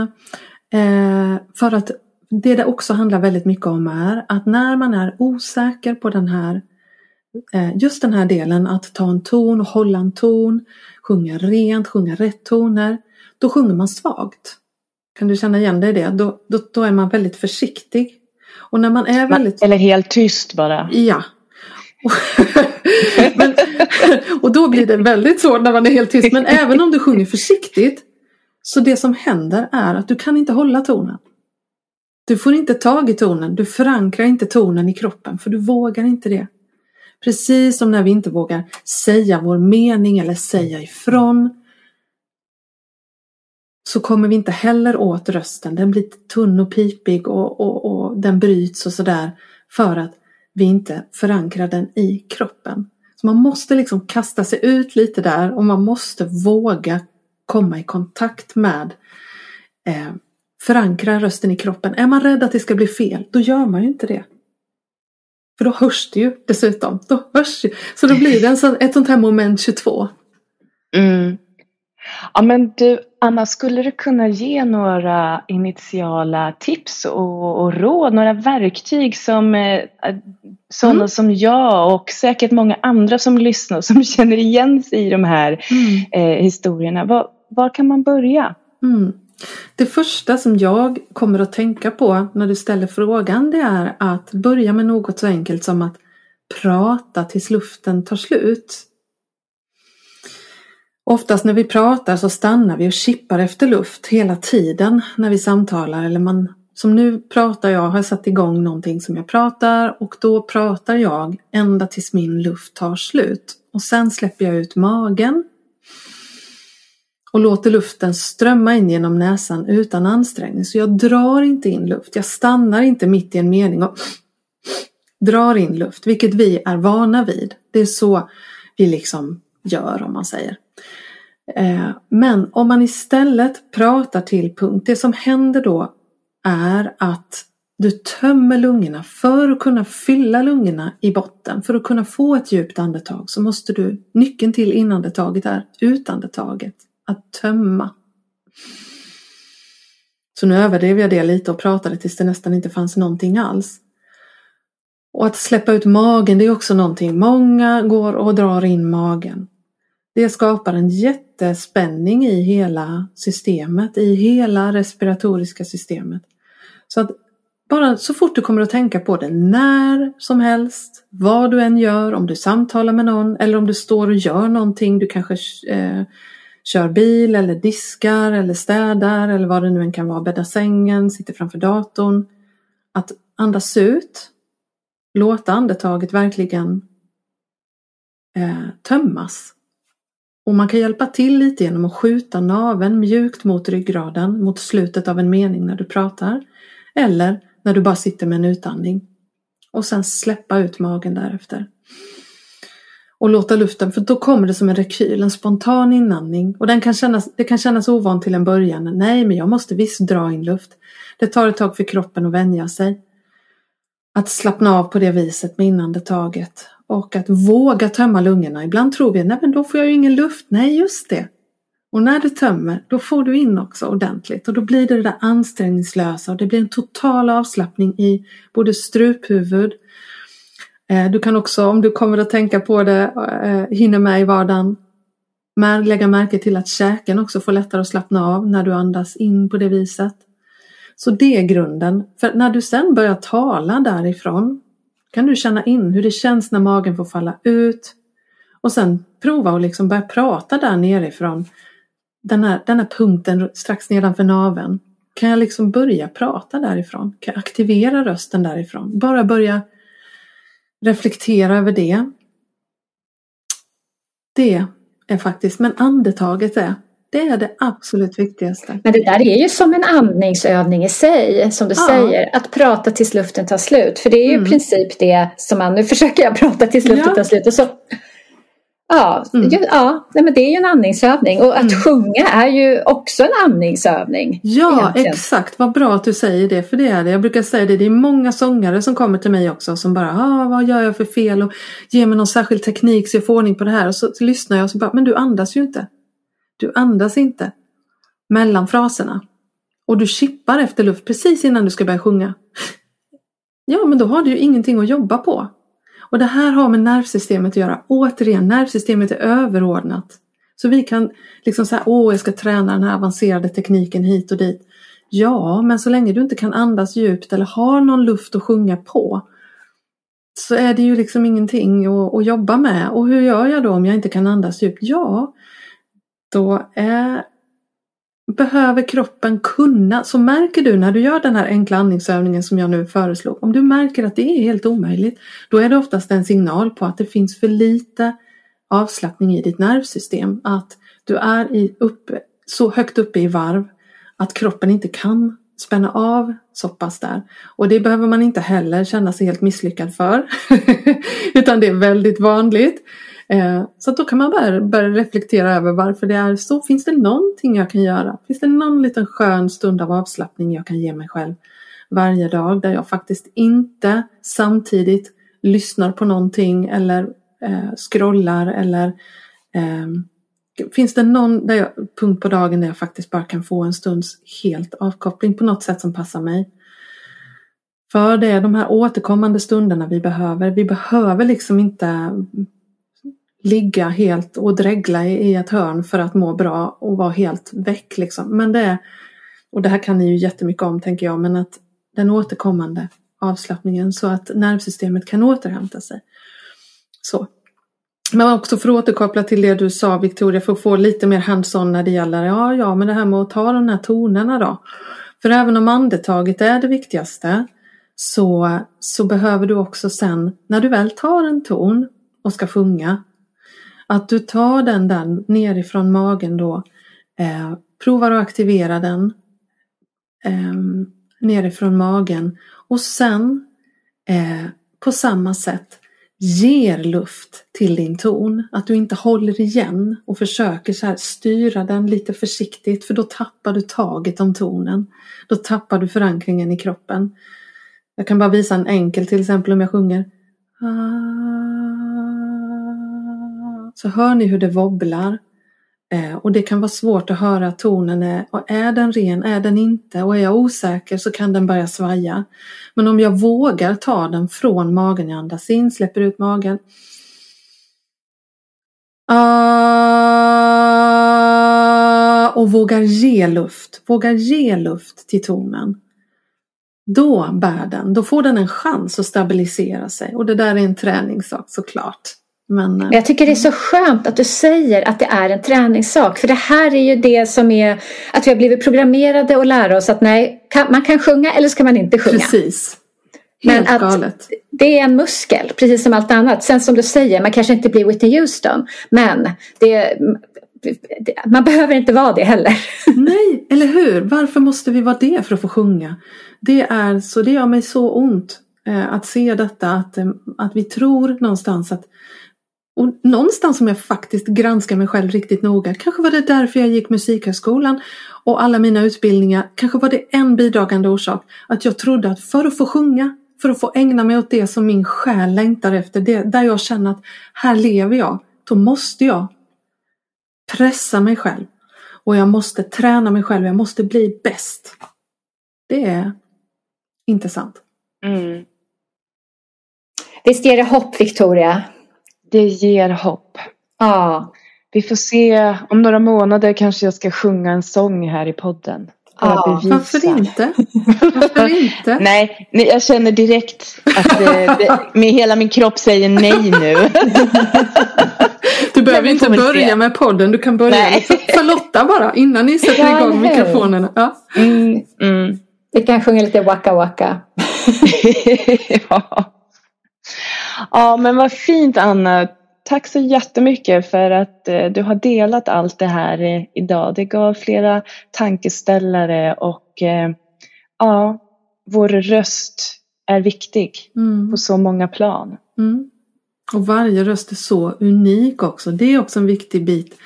Speaker 5: För att det också handlar väldigt mycket om är att när man är osäker på den här just den här delen att ta en ton och hålla en ton. Sjunga rent, sjunga rätt toner. Då sjunger man svagt. Kan du känna igen dig i det? Då är man väldigt försiktig. Och när man är väldigt...
Speaker 6: Eller helt tyst bara.
Speaker 5: Ja. Och då blir det väldigt svårt när man är helt tyst. Men även om du sjunger försiktigt. Så det som händer är att du kan inte hålla tonen. Du får inte tag i tonen. Du förankrar inte tonen i kroppen. För du vågar inte det. Precis som när vi inte vågar säga vår mening eller säga ifrån. Så kommer vi inte heller åt rösten. Den blir tunn och pipig och den bryts och sådär. För att vi inte förankrar den i kroppen. Så man måste liksom kasta sig ut lite där. Och man måste våga komma i kontakt med förankra rösten i kroppen. Är man rädd att det ska bli fel, då gör man ju inte det. För då hörs det ju dessutom. Så då blir det ett sånt här moment 22.
Speaker 6: Mm. Ja men du Anna, skulle du kunna ge några initiala tips och råd, några verktyg som sådana som jag och säkert många andra som lyssnar som känner igen sig i de här historierna. Var kan man börja?
Speaker 5: Mm. Det första som jag kommer att tänka på när du ställer frågan, det är att börja med något så enkelt som att prata tills luften tar slut. Oftast när vi pratar så stannar vi och kippar efter luft hela tiden när vi samtalar. Eller som nu pratar jag, har satt igång någonting som jag pratar och då pratar jag ända tills min luft tar slut. Och sen släpper jag ut magen och låter luften strömma in genom näsan utan ansträngning. Så jag drar inte in luft, jag stannar inte mitt i en mening och drar in luft, vilket vi är vana vid. Det är så vi liksom gör om man säger. Men om man istället pratar till punkt, det som händer då är att du tömmer lungorna. För att kunna fylla lungorna i botten, för att kunna få ett djupt andetag, så måste du, nyckeln till inandetaget är utandetaget, att tömma. Så nu överdrev jag det lite och pratade tills det nästan inte fanns någonting alls. Och att släppa ut magen, det är också någonting. Många går och drar in magen. Det skapar en jättespänning i hela systemet, i hela respiratoriska systemet. Så att bara så fort du kommer att tänka på det, när som helst, vad du än gör, om du samtalar med någon eller om du står och gör någonting, du kanske kör bil eller diskar eller städar eller vad det nu än kan vara, bäddar sängen, sitter framför datorn. Att andas ut, låta andetaget verkligen tömmas. Och man kan hjälpa till lite genom att skjuta naveln mjukt mot ryggraden mot slutet av en mening när du pratar. Eller när du bara sitter med en utandning. Och sen släppa ut magen därefter. Och låta luften, för då kommer det som en rekyl, en spontan inandning. Och det kan kännas ovant till en början. Nej, men jag måste visst dra in luft. Det tar ett tag för kroppen att vänja sig. Att slappna av på det viset med inandetaget. Och att våga tömma lungorna. Ibland tror vi, nej men då får jag ju ingen luft. Nej, just det. Och när du tömmer, då får du in också ordentligt. Och då blir det där ansträngningslösa. Och det blir en total avslappning i både struphuvud. Du kan också, om du kommer att tänka på det, hinner med i vardagen. Lägga märke till att käken också får lättare att slappna av när du andas in på det viset. Så det är grunden. För när du sen börjar tala därifrån kan du känna in hur det känns när magen får falla ut. Och sen prova att liksom börja prata där nerifrån. Den här punkten strax nedanför naveln. Kan jag liksom börja prata därifrån? Kan jag aktivera rösten därifrån? Bara börja reflektera över det. Det är faktiskt, men andetaget det är det absolut viktigaste.
Speaker 4: Men det där är ju som en andningsövning i sig, som du säger. Att prata tills luften tar slut. För det är ju i princip det som nu försöker jag prata tills luften tar slut. Och så, men det är ju en andningsövning. Och att sjunga är ju också en andningsövning.
Speaker 5: Ja,
Speaker 4: egentligen.
Speaker 5: Exakt. Vad bra att du säger det. För det är det. Jag brukar säga det. Det är många sångare som kommer till mig också. Som bara, vad gör jag för fel? Och ger mig någon särskild teknik så jag får ordning på det här. Och så lyssnar jag och så bara, men du andas ju inte. Du andas inte mellan fraserna. Och du chippar efter luft precis innan du ska börja sjunga. Ja, men då har du ju ingenting att jobba på. Och det här har med nervsystemet att göra. Återigen, nervsystemet är överordnat. Så vi kan liksom säga, jag ska träna den här avancerade tekniken hit och dit. Ja, men så länge du inte kan andas djupt eller har någon luft att sjunga på. Så är det ju liksom ingenting att jobba med. Och hur gör jag då om jag inte kan andas djupt? Ja, då behöver kroppen kunna. Så märker du när du gör den här enkla andningsövningen som jag nu föreslog. Om du märker att det är helt omöjligt. Då är det oftast en signal på att det finns för lite avslappning i ditt nervsystem. Att du är så högt uppe i varv. Att kroppen inte kan spänna av så pass där. Och det behöver man inte heller känna sig helt misslyckad för. Utan det är väldigt vanligt. Så då kan man börja reflektera över varför det är så. Finns det någonting jag kan göra? Finns det någon liten skön stund av avslappning jag kan ge mig själv varje dag? Där jag faktiskt inte samtidigt lyssnar på någonting eller scrollar. Eller finns det någon punkt på dagen där jag faktiskt bara kan få en stunds helt avkoppling på något sätt som passar mig? För det är de här återkommande stunderna vi behöver. Vi behöver liksom inte ligga helt och dregla i ett hörn för att må bra och vara helt väck liksom. Men och det här kan ni ju jättemycket om tänker jag, men att den återkommande avslappningen så att nervsystemet kan återhämta sig. Så. Men också för att återkoppla till det du sa Victoria, för att få lite mer hands-on när det gäller men det här med att ta de här tonerna då. För även om andetaget är det viktigaste så behöver du också sen när du väl tar en ton och ska sjunga att du tar den där nerifrån magen då. Provar att aktivera den nerifrån magen. Och sen på samma sätt ger luft till din ton. Att du inte håller igen och försöker så här styra den lite försiktigt. För då tappar du taget om tonen. Då tappar du förankringen i kroppen. Jag kan bara visa en enkel till exempel om jag sjunger. Så hör ni hur det wobblar. Och det kan vara svårt att höra att tonen är den ren, är den inte? Och är jag osäker så kan den börja svaja. Men om jag vågar ta den från magen, jag andas in, släpper ut magen. Och vågar ge luft till tonen. Då får den en chans att stabilisera sig. Och det där är en träningssak såklart. Men
Speaker 4: jag tycker det är så skönt att du säger att det är en träningssak. För det här är ju det som är att vi har blivit programmerade och lära oss att nej, man kan sjunga eller ska man inte sjunga.
Speaker 5: Precis.
Speaker 4: Helt men galet. Att det är en muskel, precis som allt annat. Sen som du säger, man kanske inte blir Whitney Houston. Men man behöver inte vara det heller.
Speaker 5: Nej, eller hur? Varför måste vi vara det för att få sjunga? Det gör mig så ont att se detta. Att vi tror någonstans att... Och någonstans som jag faktiskt granskar mig själv riktigt noga. Kanske var det därför jag gick musikhögskolan och alla mina utbildningar. Kanske var det en bidragande orsak. Att jag trodde att för att få sjunga, för att få ägna mig åt det som min själ längtar efter. Där jag känner att här lever jag. Då måste jag pressa mig själv. Och jag måste träna mig själv. Jag måste bli bäst. Det är inte sant.
Speaker 6: Mm.
Speaker 4: Visst ger det hopp, Victoria?
Speaker 6: Det ger hopp.
Speaker 4: Ja.
Speaker 6: Vi får se, om några månader kanske jag ska sjunga en sång här i podden.
Speaker 5: Ja, varför inte? Varför inte?
Speaker 6: Nej, jag känner direkt att med hela min kropp säger nej nu.
Speaker 5: Du behöver inte börja med podden, du kan börja med Charlotta bara innan ni sätter igång mikrofonerna. Ja.
Speaker 4: Vi kan sjunga lite waka waka.
Speaker 6: Ja, men vad fint, Anna. Tack så jättemycket för att du har delat allt det här idag. Det gav flera tankeställare och vår röst är viktig på så många plan.
Speaker 5: Mm. Och varje röst är så unik också. Det är också en viktig bit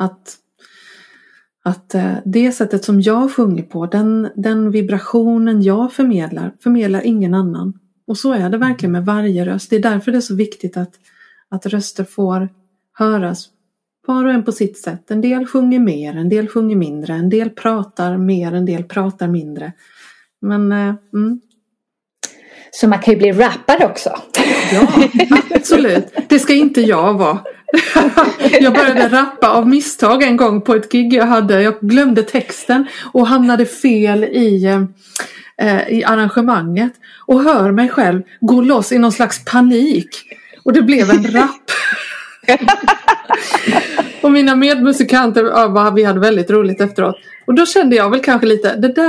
Speaker 5: att det sättet som jag sjunger på, den vibrationen jag förmedlar ingen annan. Och så är det verkligen med varje röst. Det är därför det är så viktigt att röster får höras var och en på sitt sätt. En del sjunger mer, en del sjunger mindre. En del pratar mer, en del pratar mindre. Men,
Speaker 4: Så man kan ju bli rappare också.
Speaker 5: Ja, absolut. Det ska inte jag vara. Jag började rappa av misstag en gång på ett gig jag hade. Jag glömde texten och hamnade fel i arrangemanget. Och hör mig själv gå loss i någon slags panik. Och det blev en rap. Och mina medmusikanter, vi hade väldigt roligt efteråt. Och då kände jag väl kanske lite, det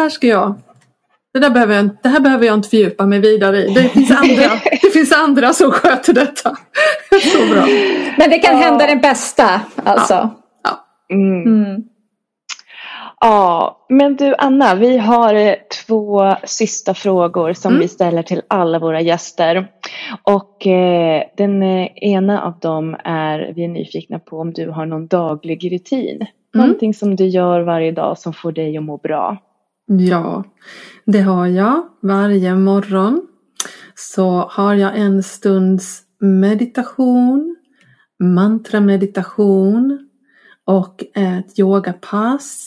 Speaker 5: här behöver jag inte fördjupa mig vidare i. Det finns andra som sköter detta. Så bra.
Speaker 4: Men det kan hända den bästa, alltså.
Speaker 5: Ja.
Speaker 6: Ja, men du Anna, vi har 2 sista frågor som vi ställer till alla våra gäster. Och den ena av dem vi är nyfikna på om du har någon daglig rutin. Någonting som du gör varje dag som får dig att må bra.
Speaker 5: Ja, det har jag. Varje morgon så har jag en stunds meditation, mantrameditation och ett yogapass.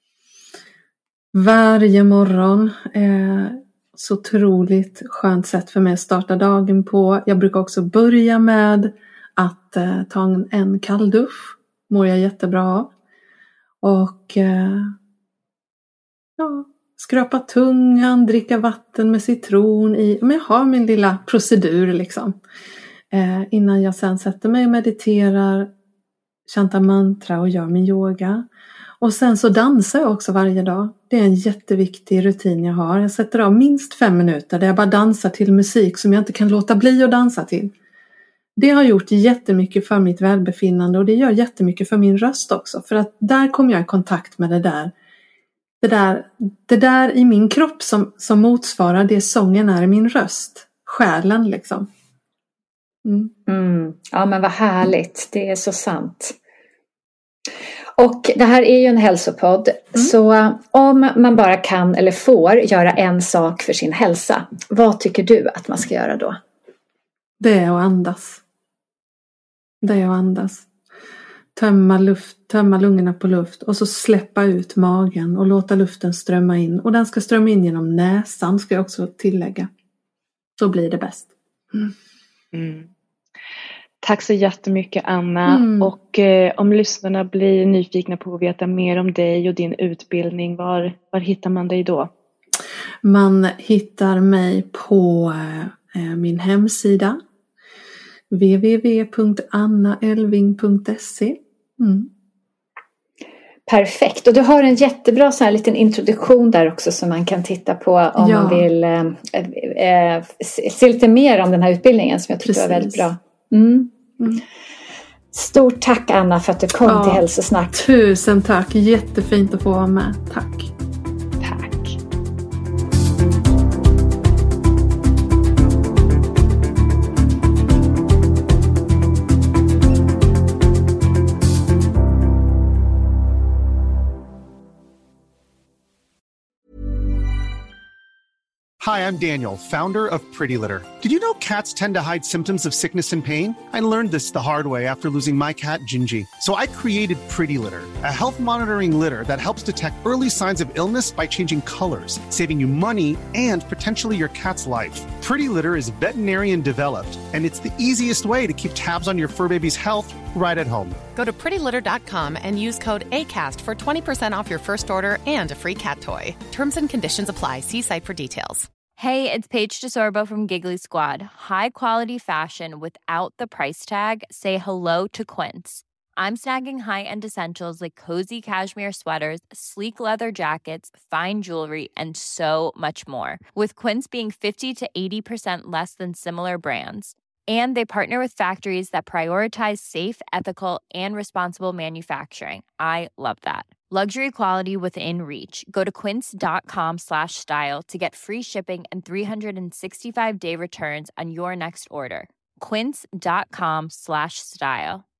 Speaker 5: Varje morgon är så otroligt skönt sätt för mig att starta dagen på. Jag brukar också börja med att ta en kalldusch. Mår jag jättebra av. Och skrapa tungan, dricka vatten med citron i. Men jag har min lilla procedur liksom. Innan jag sen sätter mig och mediterar, chantar mantra och gör min yoga. Och sen så dansar jag också varje dag. Det är en jätteviktig rutin jag har. Jag sätter av minst 5 minuter där jag bara dansar till musik som jag inte kan låta bli att dansa till. Det har gjort jättemycket för mitt välbefinnande och det gör jättemycket för min röst också. För att där kommer jag i kontakt med det där i min kropp som motsvarar det sången är i min röst. Själen liksom.
Speaker 4: Ja, men vad härligt. Det är så sant. Och det här är ju en hälsopodd. Så om man bara kan eller får göra en sak för sin hälsa, vad tycker du att man ska göra då?
Speaker 5: Det är att andas. Tömma lungorna på luft och så släppa ut magen och låta luften strömma in. Och den ska strömma in genom näsan, ska jag också tillägga. Så blir det bäst.
Speaker 6: Tack så jättemycket Anna. Och om lyssnarna blir nyfikna på att veta mer om dig och din utbildning, var hittar man dig då?
Speaker 5: Man hittar mig på min hemsida www.annaelving.se.
Speaker 4: Perfekt, och du har en jättebra så här liten introduktion där också som man kan titta på om man vill se lite mer om den här utbildningen som jag tycker var väldigt bra. Stort tack Anna för att du kom till Hälsosnack.
Speaker 5: Tusen tack, jättefint att få vara med. Tack.
Speaker 8: Hi, I'm Daniel, founder of Pretty Litter. Did you know cats tend to hide symptoms of sickness and pain? I learned this the hard way after losing my cat, Gingy. So I created Pretty Litter, a health monitoring litter that helps detect early signs of illness by changing colors, saving you money and potentially your cat's life. Pretty Litter is veterinarian developed, and it's the easiest way to keep tabs on your fur baby's health right at home.
Speaker 9: Go to prettylitter.com and use code ACAST for 20% off your first order and a free cat toy. Terms and conditions apply. See site for details.
Speaker 10: Hey, it's Paige DeSorbo from Giggly Squad. High quality fashion without the price tag. Say hello to Quince. I'm snagging high-end essentials like cozy cashmere sweaters, sleek leather jackets, fine jewelry, and so much more. With Quince being 50 to 80% less than similar brands. And they partner with factories that prioritize safe, ethical, and responsible manufacturing. I love that. Luxury quality within reach. Go to quince.com/style to get free shipping and 365-day returns on your next order. Quince.com/style.